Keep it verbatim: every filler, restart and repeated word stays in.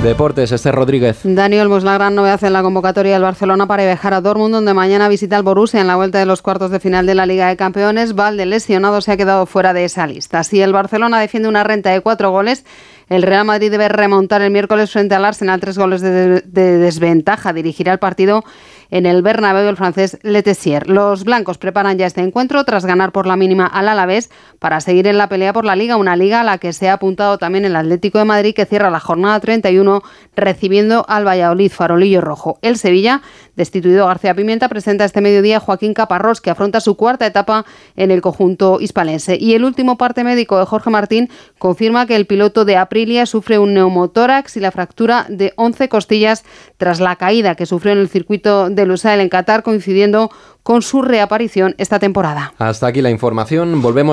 Deportes, Esther Rodríguez. Dani Olmos, la gran novedad en la convocatoria del Barcelona para viajar a Dortmund, donde mañana visita al Borussia en la vuelta de los cuartos de final de la Liga de Campeones. Valde, lesionado, se ha quedado fuera de esa lista. Si el Barcelona defiende una renta de cuatro goles, el Real Madrid debe remontar el miércoles frente al Arsenal, tres goles de, de, de desventaja. Dirigirá el partido en el Bernabéu el francés Letessier. Los blancos preparan ya este encuentro tras ganar por la mínima al Alavés para seguir en la pelea por la Liga, una Liga a la que se ha apuntado también el Atlético de Madrid, que cierra la jornada treinta y uno recibiendo al Valladolid, farolillo rojo. El Sevilla, destituido García Pimienta, presenta este mediodía a Joaquín Caparrós, que afronta su cuarta etapa en el conjunto hispalense. Y el último parte médico de Jorge Martín confirma que el piloto de Aprilia sufre un neumotórax y la fractura de once costillas tras la caída que sufrió en el circuito de Lusail en Qatar, coincidiendo con su reaparición esta temporada. Hasta aquí la información. Volvemos